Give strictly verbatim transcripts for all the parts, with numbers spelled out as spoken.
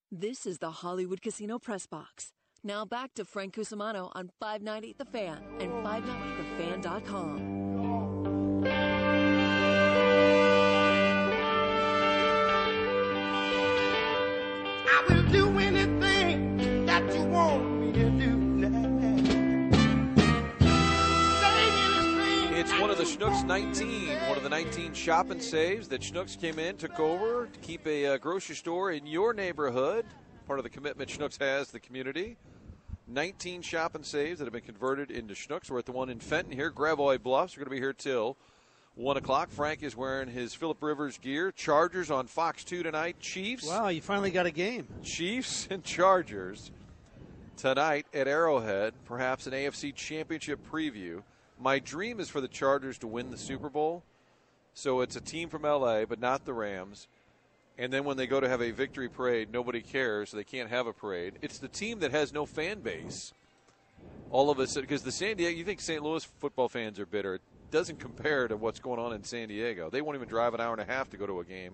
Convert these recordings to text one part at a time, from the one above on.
This is the Hollywood Casino Press Box. Now back to Frank Cusimano on five ninety The Fan and five ninety the fan dot com. I will do anything that you want me to do. It's one of the Schnucks nineteen, one of the nineteen shop and saves that Schnucks came in, took over to keep a uh, grocery store in your neighborhood. Part of the commitment Schnucks has to the community. nineteen shop and saves that have been converted into Schnucks. We're at the one in Fenton here, Gravois Bluffs. We're going to be here till one o'clock. Frank is wearing his Phillip Rivers gear. Chargers on Fox two tonight. Chiefs. Wow, you finally got a game. Chiefs and Chargers tonight at Arrowhead. Perhaps an A F C Championship preview. My dream is for the Chargers to win the Super Bowl. So it's a team from L A, but not the Rams. And then when they go to have a victory parade, nobody cares. So they can't have a parade. It's the team that has no fan base. All of us, because the San Diego, you think Saint Louis football fans are bitter. It doesn't compare to what's going on in San Diego. They won't even drive an hour and a half to go to a game.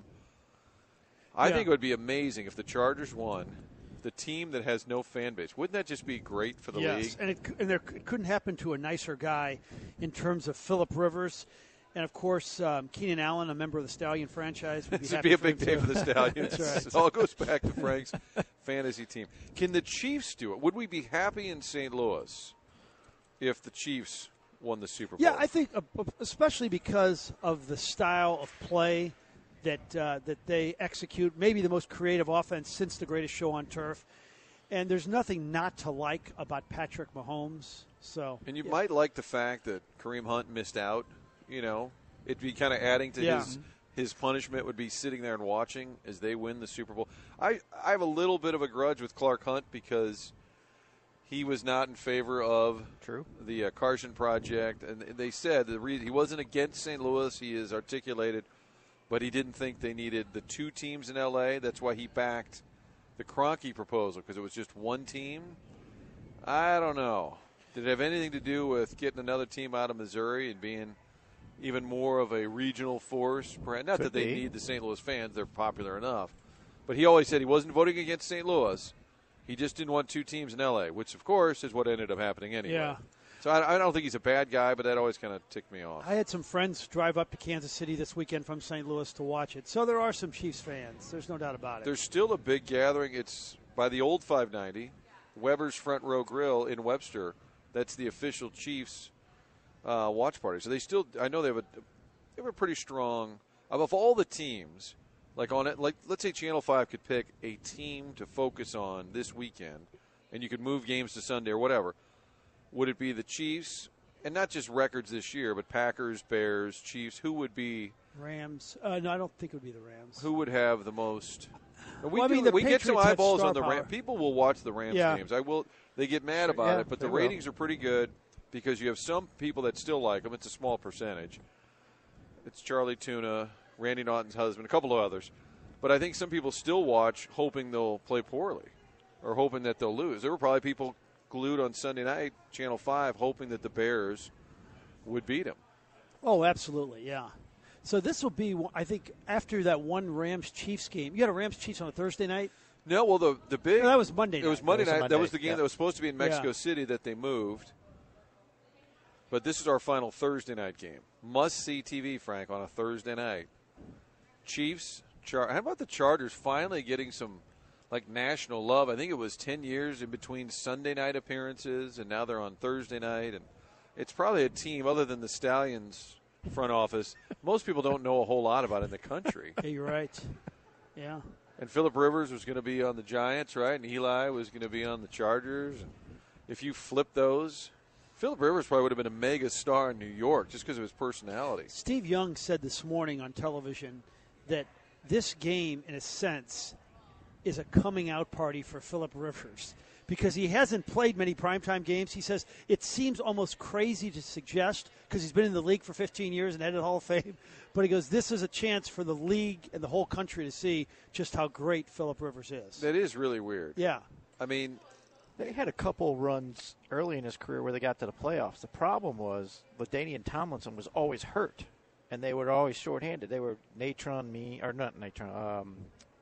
I yeah. think it would be amazing if the Chargers won. The team that has no fan base. Wouldn't that just be great for the yes. league? Yes, and, it, and there, it couldn't happen to a nicer guy in terms of Phillip Rivers. And, of course, um, Keenan Allen, a member of the Stallion franchise. Would be this would be a big day too. for the Stallions. That's right. It all goes back to Frank's fantasy team. Can the Chiefs do it? Would we be happy in Saint Louis if the Chiefs won the Super Bowl? Yeah, I think uh, especially because of the style of play that uh, that they execute, maybe the most creative offense since the greatest show on turf. And there's nothing not to like about Patrick Mahomes. So, And you yeah. might like the fact that Kareem Hunt missed out. You know, it'd be kind of adding to yeah. his his punishment would be sitting there and watching as they win the Super Bowl. I, I have a little bit of a grudge with Clark Hunt because he was not in favor of True. the uh, Carson Project. And they said the reason he wasn't against Saint Louis, he is articulated, but he didn't think they needed the two teams in L A. That's why he backed the Kroenke proposal, because it was just one team. I don't know. Did it have anything to do with getting another team out of Missouri and being even more of a regional force? Not Could that they be. need the Saint Louis fans. They're popular enough. But he always said he wasn't voting against Saint Louis. He just didn't want two teams in L A, which, of course, is what ended up happening anyway. Yeah. So I, I don't think he's a bad guy, but that always kind of ticked me off. I had some friends drive up to Kansas City this weekend from Saint Louis to watch it. So there are some Chiefs fans. There's no doubt about it. There's still a big gathering. It's by the old five ninety, Weber's Front Row Grill in Webster. That's the official Chiefs uh, watch party. So they still, I know they have a, they have a pretty strong, of all the teams, like on it, like let's say Channel five could pick a team to focus on this weekend, and you could move games to Sunday or whatever. Would it be the Chiefs, and not just records this year, but Packers, Bears, Chiefs? Who would be Rams? Uh, no, I don't think it would be the Rams. Who would have the most? We, well, I do, mean, the we get some Patriots had eyeballs star on the Rams. power. People will watch the Rams Yeah. games. I will. They get mad about Yeah, it, but the they will. ratings are pretty good because you have some people that still like them. It's a small percentage. It's Charlie Tuna, Randy Naughton's husband, a couple of others. But I think some people still watch hoping they'll play poorly or hoping that they'll lose. There were probably people glued on Sunday night, Channel five, hoping that the Bears would beat them. Oh, absolutely, yeah. So this will be, I think, after that one Rams-Chiefs game. You had a Rams-Chiefs on a Thursday night? No, well, the, the big – No, that was Monday night. It was Monday That was night. Monday, That was the game yeah. that was supposed to be in Mexico Yeah. City that they moved. But this is our final Thursday night game. Must-see T V, Frank, on a Thursday night. Chiefs, Char- how about the Chargers finally getting some – like national love? I think it was ten years in between Sunday night appearances, and now they're on Thursday night. And it's probably a team, other than the Stallions front office, most people don't know a whole lot about in the country. Yeah, you're right. Yeah. And Phillip Rivers was going to be on the Giants, right? And Eli was going to be on the Chargers. And if you flip those, Phillip Rivers probably would have been a mega star in New York just because of his personality. Steve Young said this morning on television that this game, in a sense, is a coming out party for Phillip Rivers because he hasn't played many primetime games. He says it seems almost crazy to suggest because he's been in the league for fifteen years and headed Hall of Fame. But he goes, this is a chance for the league and the whole country to see just how great Phillip Rivers is. That is really weird. Yeah. I mean, They had a couple runs early in his career where they got to the playoffs. The problem was LaDainian Tomlinson was always hurt, and they were always shorthanded. They were Natron, me, or not Natron, um,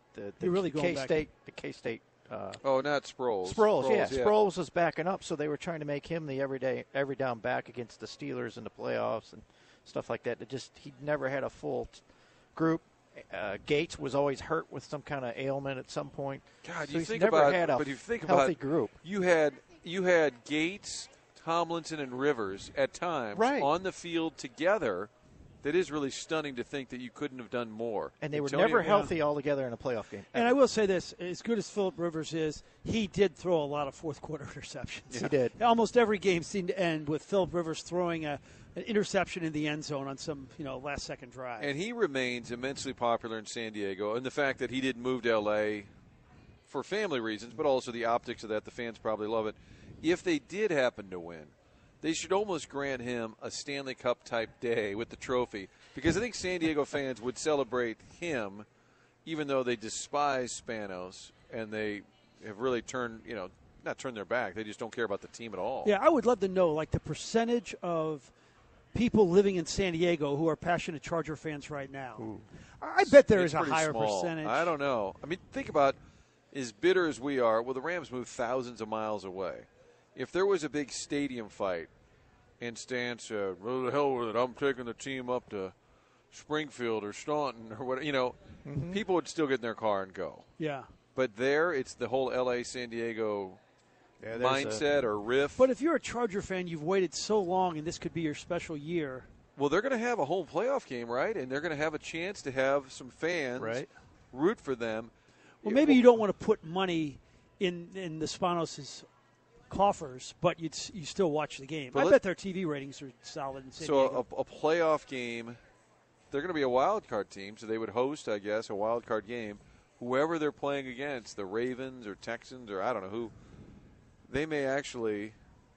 the, the You're really going back. K-State, the K-State. Uh, oh, not Sproles. Sproles, yeah. yeah. Sproles was backing up, so they were trying to make him the everyday, every down back against the Steelers in the playoffs and stuff like that. It just he never had a full t- group. Uh, Gates was always hurt with some kind of ailment at some point. God, so you he's think never about, had a but you think healthy about, group. You had you had Gates, Tomlinson, and Rivers at times right. on the field together. That is really stunning to think that you couldn't have done more. And they were Antonio, never healthy yeah. all together in a playoff game. And I will say this, as good as Phillip Rivers is, he did throw a lot of fourth-quarter interceptions. Yeah. He did. Almost every game seemed to end with Phillip Rivers throwing a, an interception in the end zone on some, you know, last-second drive. And he remains immensely popular in San Diego. And the fact that he didn't move to L A for family reasons, but also the optics of that, the fans probably love it. If they did happen to win, they should almost grant him a Stanley Cup-type day with the trophy, because I think San Diego fans would celebrate him, even though they despise Spanos and they have really turned, you know, not turned their back. They just don't care about the team at all. Yeah, I would love to know, like, the percentage of people living in San Diego who are passionate Charger fans right now. Ooh. I bet there it's is a higher small. percentage. I don't know. I mean, think about as bitter as we are. Well, the Rams moved thousands of miles away. If there was a big stadium fight and Stan said, well, the hell with it, I'm taking the team up to Springfield or Staunton or whatever, you know, mm-hmm. people would still get in their car and go. Yeah. But there, it's the whole L A San Diego yeah, mindset a, or riff. But if you're a Charger fan, you've waited so long, and this could be your special year. Well, they're going to have a home playoff game, right? And they're going to have a chance to have some fans right. root for them. Well, maybe you don't want to put money in in the Spanos' coffers, but you'd you still watch the game. But I bet their T V ratings are solid in San so Diego. a, a playoff game, they're going to be a wild card team, so they would host, I guess, a wild card game. Whoever they're playing against, the Ravens or Texans or I don't know who, they may actually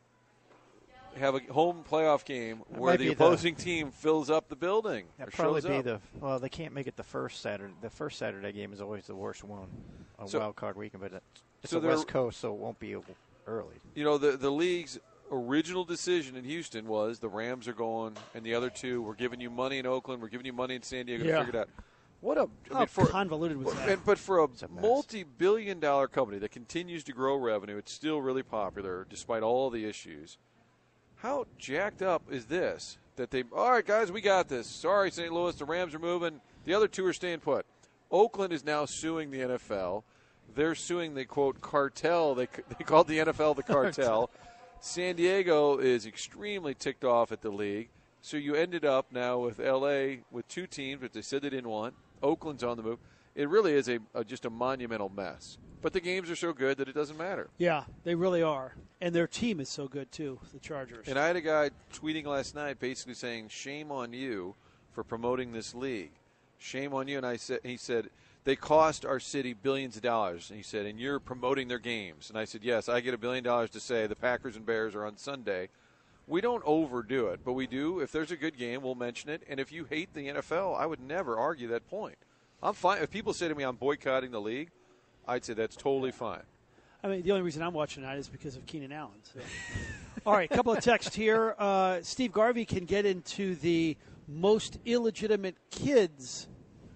have a home playoff game that where the opposing the, team fills up the building. That'd probably be up. the well. They can't make it the first Saturday. The first Saturday game is always the worst one, a so, wild card weekend. But it's so the West Coast, so it won't be early. You know, the the league's original decision in Houston was the Rams are going, and the other two, we're giving you money in Oakland, we're giving you money in San Diego yeah. to figure it out. What a I How mean, for, convoluted was that? And, but for a, a multi-billion dollar company that continues to grow revenue, it's still really popular despite all the issues. How jacked up is this? That they, all right, guys, we got this. Sorry, Saint Louis, the Rams are moving. The other two are staying put. Oakland is now suing the N F L. They're suing the, quote, cartel. They, they called the N F L the cartel. San Diego is extremely ticked off at the league. So you ended up now with L A with two teams, which they said they didn't want. Oakland's on the move. It really is a, a just a monumental mess. But the games are so good that it doesn't matter. Yeah, they really are. And their team is so good, too, the Chargers. And I had a guy tweeting last night basically saying, shame on you for promoting this league. Shame on you. And I said, he said, they cost our city billions of dollars. And he said, and you're promoting their games. And I said, yes, I get a billion dollars to say the Packers and Bears are on Sunday. We don't overdo it, but we do. If there's a good game, we'll mention it. And if you hate the N F L, I would never argue that point. I'm fine. If people say to me I'm boycotting the league, I'd say that's totally fine. I mean, the only reason I'm watching that is because of Keenan Allen. So. All right, a couple of texts here. Uh, Steve Garvey can get into the most illegitimate kids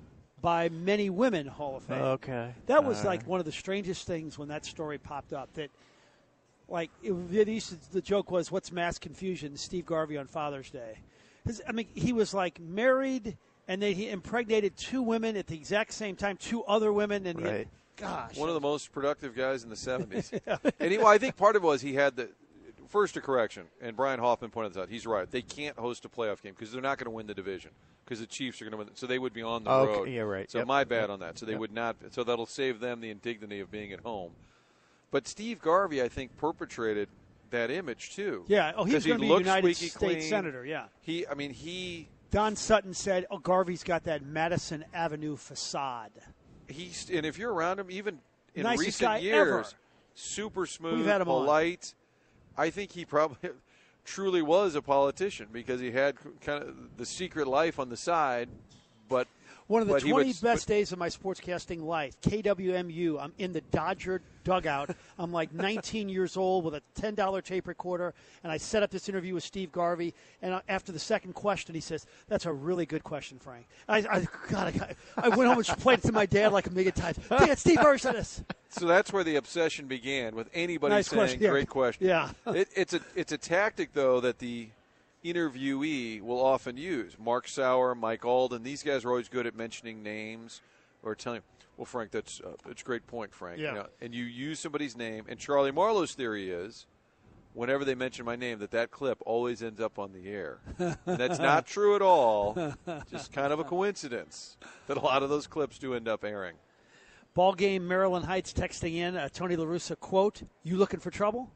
by many women Hall of Fame. Okay. That was uh, like one of the strangest things when that story popped up. That, like, it, it used to, the joke was, "What's mass confusion?" Steve Garvey on Father's Day. His, I mean, he was like married, and then he impregnated two women at the exact same time, two other women, and right. he had, gosh, one of the most productive guys in the seventies. And he, well, I think part of it was he had the first a correction, and Brian Hoffman pointed this out. He's right; they can't host a playoff game because they're not going to win the division because the Chiefs are going to win. So they would be on the okay, road. Yeah, right. So yep. my bad yep. on that. So they yep. would not. So that'll save them the indignity of being at home. But Steve Garvey, I think, perpetrated that image too. Yeah. Oh, he was going to be a United States clean. Senator. Yeah. He. I mean, he. Don Sutton said, "Oh, Garvey's got that Madison Avenue facade." He's, and if you're around him, even in Nicest recent guy years, ever. super smooth, We've had him polite. On. I think he probably truly was a politician because he had kind of the secret life on the side. But One of the But he twenty would- best days of my sportscasting life, K W M U. I'm in the Dodger dugout. I'm like nineteen years old with a ten dollar tape recorder, and I set up this interview with Steve Garvey. And after the second question, he says, "That's a really good question, Frank." I, I, God, I, I went home and played it to my dad like a million times. Dad, Steve Garvey said this. So that's where the obsession began, with anybody Nice saying, question. Yeah. great question. Yeah. it, it's, a, it's a tactic, though, that the interviewee will often use. Mark Sauer, Mike Alden, these guys are always good at mentioning names or telling, well, Frank, that's, uh, that's a great point, Frank. Yeah. You know, and you use somebody's name. And Charlie Marlowe's theory is, whenever they mention my name, that that clip always ends up on the air. And that's not true at all. Just kind of a coincidence that a lot of those clips do end up airing. Ball game, Maryland Heights texting in, uh, Tony La Russa, quote, "You looking for trouble?"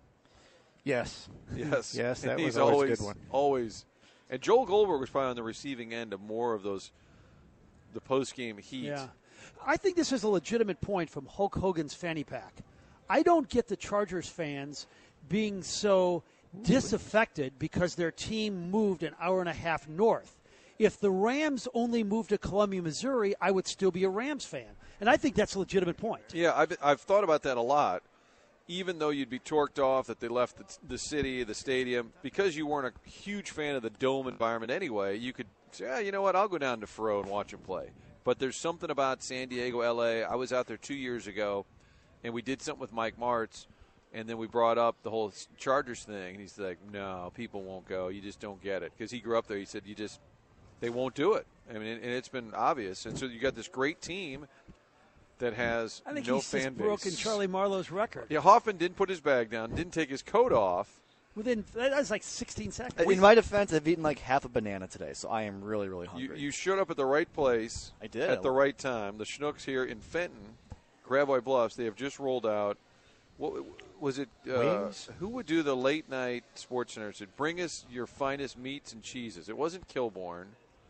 Yes. Yes. Yes, that And was he's always a always good one. Always. And Joel Goldberg was probably on the receiving end of more of those, the post-game heat. Yeah. I think this is a legitimate point from Hulk Hogan's fanny pack. I don't get the Chargers fans being so disaffected because their team moved an hour and a half north. If the Rams only moved to Columbia, Missouri, I would still be a Rams fan. And I think that's a legitimate point. Yeah, I've, I've thought about that a lot. Even though you'd be torqued off that they left the, the city, the stadium, because you weren't a huge fan of the dome environment anyway, you could say, ah, you know what, I'll go down to Faroe and watch them play. But there's something about San Diego, L A. I was out there two years ago, and we did something with Mike Martz, and then we brought up the whole Chargers thing, and he's like, no, people won't go. You just don't get it. Because he grew up there. He said, you just, they won't do it. I mean, and it's been obvious. And so you got this great team that has I think no he's fan just base. broken Charlie Marlowe's record. Yeah, Hoffman didn't put his bag down, didn't take his coat off. Within that was like sixteen seconds. In my defense, I've eaten like half a banana today, so I am really, really You, hungry. you showed up at the right place. I did. At the right time. The Schnucks here in Fenton, Gravois Bluffs, they have just rolled out. What was it? Uh, Wings? who would do the late night Sports Center? It said, bring us your finest meats and cheeses. It wasn't Kilborn.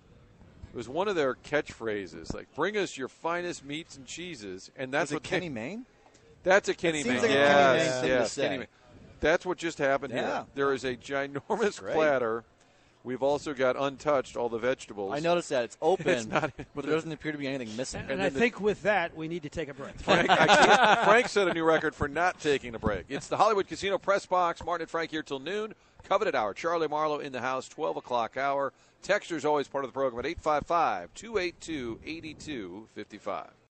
It was one of their catchphrases, like "Bring us your finest meats and cheeses," and that's Was it what Kenny they, Mayne? That's a Kenny It seems Mayne. like a yes, Kenny Mayne thing to yes, say. Kenny Mayne. That's what just happened Yeah. here. There is a ginormous Great. platter. We've also got untouched all the vegetables. I noticed that it's open, It's not- but there doesn't appear to be anything missing. And I think with that, we need to take a break. Frank, I can't, Frank set a new record for not taking a break. It's the Hollywood Casino Press Box. Martin and Frank here till noon. Coveted hour. Charlie Marlowe in the house, twelve o'clock hour. Texter's always part of the program at eight five five, two eight two, eight two five five.